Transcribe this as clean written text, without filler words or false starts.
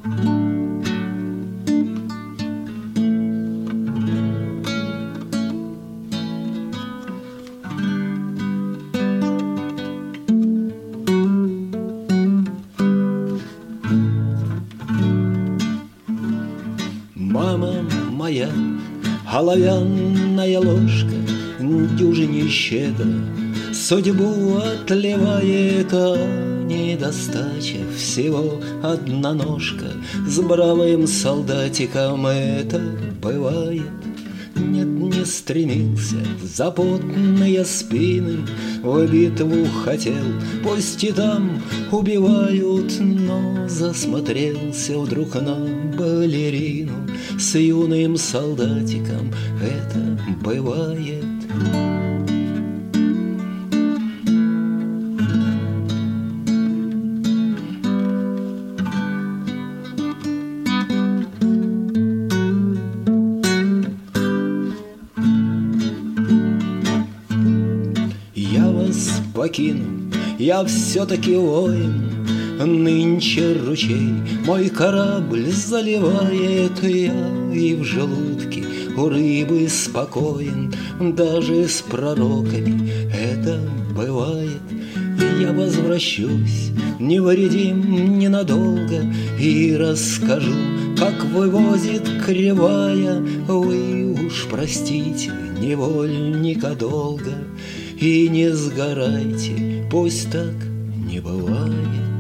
Мама моя, оловянная ложка, дюжине щедро судьбу отливает, а недостача всего одна ножка. С бравым солдатиком это бывает. Нет, не стремился за потные спины, в битву хотел, пусть и там убивают, но засмотрелся вдруг на балерину. С юным солдатиком это бывает. Я вас покину, я все-таки воин. Нынче ручей мой корабль заливает, я и в желудке у рыбы спокоен. Даже с пророками это бывает. Я возвращусь невредим ненадолго и расскажу, как вывозит кривая. Вы уж простите невольника долго и не сгорайте, пусть так не бывает.